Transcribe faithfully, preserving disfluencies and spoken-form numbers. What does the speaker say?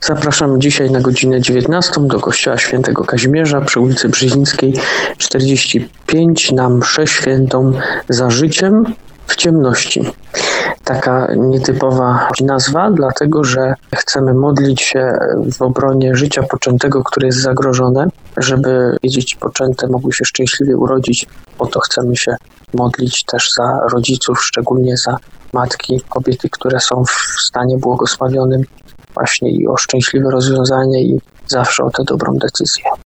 Zapraszam dzisiaj na godzinę dziewiętnastą do kościoła świętego Kazimierza przy ulicy Brzezińskiej czterdzieści pięć na mszę świętą Za życiem w ciemności. Taka nietypowa nazwa, dlatego że chcemy modlić się w obronie życia poczętego, które jest zagrożone, żeby dzieci poczęte mogły się szczęśliwie urodzić. O to chcemy się modlić też za rodziców, szczególnie za matki, kobiety, które są w stanie błogosławionym, właśnie i o szczęśliwe rozwiązanie i zawsze o tę dobrą decyzję.